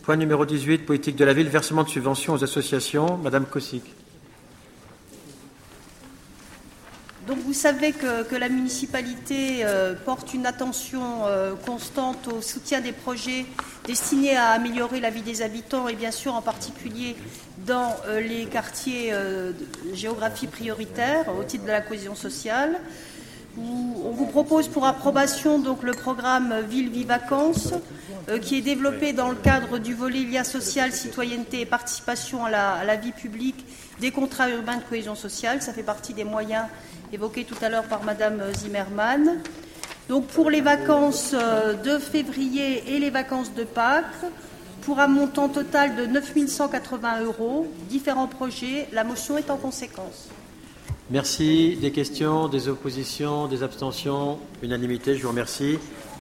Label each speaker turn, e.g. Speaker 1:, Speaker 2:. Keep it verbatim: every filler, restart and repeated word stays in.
Speaker 1: Point numéro dix-huit, politique de la ville, versement de subventions aux associations. Madame Kosic.
Speaker 2: Donc vous savez que, que la municipalité euh, porte une attention euh, constante au soutien des projets destinés à améliorer la vie des habitants et bien sûr en particulier dans euh, les quartiers euh, de géographie prioritaire au titre de la cohésion sociale. Où on vous propose pour approbation donc le programme Ville Vie Vacances euh, qui est développé dans le cadre du volet lien social, citoyenneté et participation à la, à la vie publique des contrats urbains de cohésion sociale. Ça fait partie des moyens évoqués tout à l'heure par Madame Zimmermann. Donc pour les vacances de février et les vacances de Pâques, pour un montant total de neuf mille cent quatre-vingts euros, différents projets, la motion est en conséquence.
Speaker 1: Merci. Des questions, des oppositions, des abstentions? Unanimité, je vous remercie.